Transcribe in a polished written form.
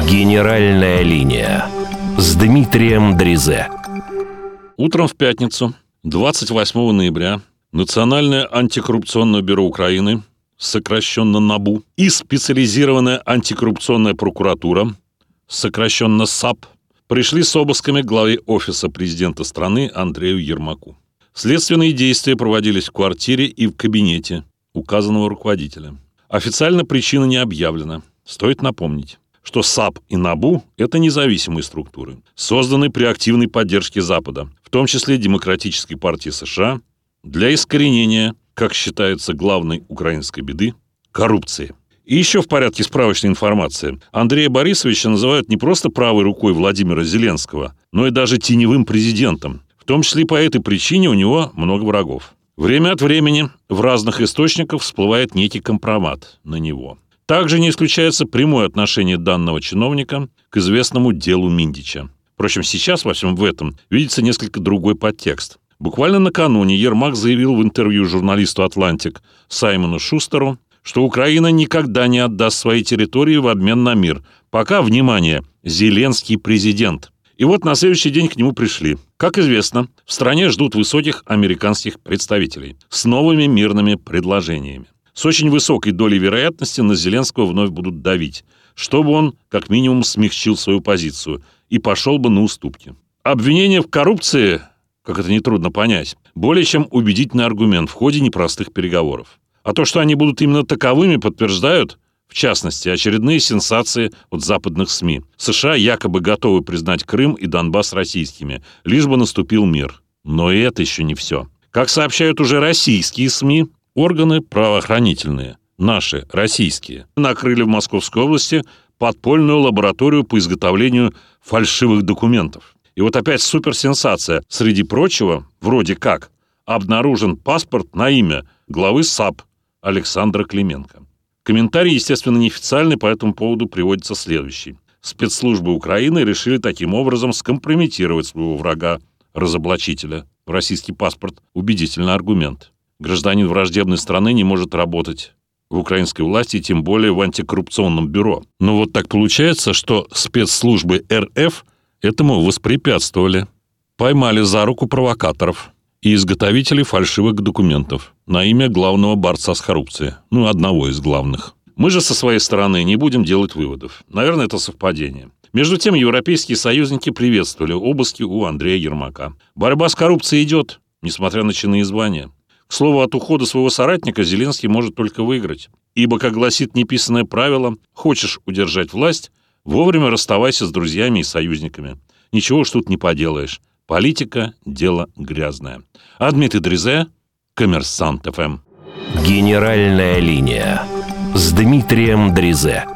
Генеральная линия с Дмитрием Дризе. Утром в пятницу, 28 ноября, Национальное антикоррупционное бюро Украины, сокращенно НАБУ, и специализированная антикоррупционная прокуратура, сокращенно САП, пришли с обысками к главе офиса президента страны Андрею Ермаку. Следственные действия проводились в квартире и в кабинете указанного руководителя. Официально причина не объявлена. Стоит напомнить, что САП и НАБУ – это независимые структуры, созданные при активной поддержке Запада, в том числе Демократической партии США, для искоренения, как считается, главной украинской беды – коррупции. И еще в порядке справочной информации. Андрея Борисовича называют не просто правой рукой Владимира Зеленского, но и даже теневым президентом. В том числе по этой причине у него много врагов. Время от времени в разных источниках всплывает некий компромат на него. Также не исключается прямое отношение данного чиновника к известному делу Миндича. Впрочем, сейчас во всем в этом видится несколько другой подтекст. Буквально накануне Ермак заявил в интервью журналисту «Атлантик» Саймону Шустеру, что Украина никогда не отдаст свои территории в обмен на мир, пока, внимание, Зеленский президент. И вот на следующий день к нему пришли. Как известно, в стране ждут высоких американских представителей с новыми мирными предложениями. С очень высокой долей вероятности на Зеленского вновь будут давить, чтобы он, как минимум, смягчил свою позицию и пошел бы на уступки. Обвинение в коррупции, как это нетрудно понять, более чем убедительный аргумент в ходе непростых переговоров. А то, что они будут именно таковыми, подтверждают, в частности, очередные сенсации от западных СМИ. США якобы готовы признать Крым и Донбасс российскими, лишь бы наступил мир. Но и это еще не все. Как сообщают уже российские СМИ, органы правоохранительные, наши, российские, накрыли в Московской области подпольную лабораторию по изготовлению фальшивых документов. И вот опять суперсенсация. Среди прочего, вроде как, обнаружен паспорт на имя главы САП Александра Клименко. Комментарий, естественно, неофициальный, по этому поводу приводится следующий. Спецслужбы Украины решили таким образом скомпрометировать своего врага-разоблачителя. Российский паспорт – убедительный аргумент. Гражданин враждебной страны не может работать в украинской власти, тем более в антикоррупционном бюро. Но вот так получается, что спецслужбы РФ этому воспрепятствовали. Поймали за руку провокаторов и изготовителей фальшивых документов на имя главного борца с коррупцией. Одного из главных. Мы же со своей стороны не будем делать выводов. Наверное, это совпадение. Между тем, европейские союзники приветствовали обыски у Андрея Ермака. Борьба с коррупцией идет, несмотря на чины и звания. К слову, от ухода своего соратника Зеленский может только выиграть. Ибо, как гласит неписанное правило, хочешь удержать власть, вовремя расставайся с друзьями и союзниками. Ничего уж тут не поделаешь. Политика – дело грязное. А Дмитрий Дризе, Коммерсант ФМ. Генеральная линия с Дмитрием Дризе.